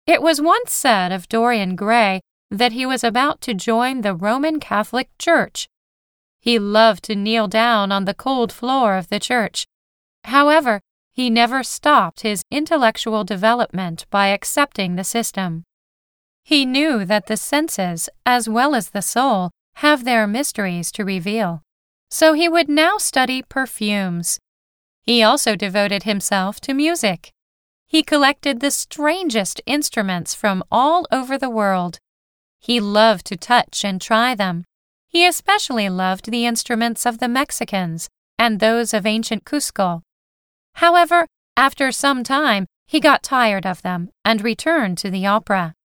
It was once said of Dorian Gray that he was about to join the Roman Catholic Church. He loved to kneel down on the cold floor of the church. However, he never stopped his intellectual development by accepting the system. He knew that the senses, as well as the soul, have their mysteries to reveal. So he would now study perfumes. He also devoted himself to music. He collected the strangest instruments from all over the world. He loved to touch and try them. He especially loved the instruments of the Mexicans and those of ancient Cusco. However, after some time, he got tired of them and returned to the opera.